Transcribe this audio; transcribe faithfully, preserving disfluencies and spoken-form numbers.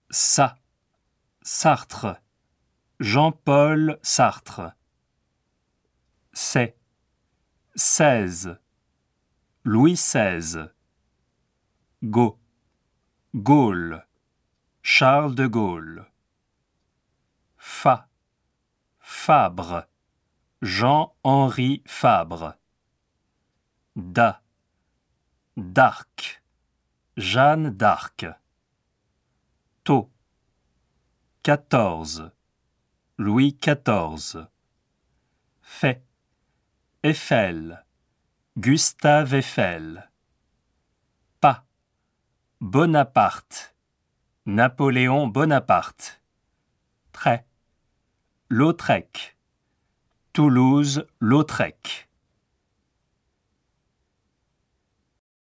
Sa, Sartre, Jean-Paul Sartre. C'est, seize, Louis seize. Go, Gaulle, Charles de Gaulle. Fa, Fabre, Jean-Henri Fabre. Da, d'Arc, Jeanne d'Arc. To, quatorze, Louis quatorze. Fait, Eiffel, Gustave Eiffel. Pas, Bonaparte, Napoléon Bonaparte. Trait, Lautrec, Toulouse-Lautrec.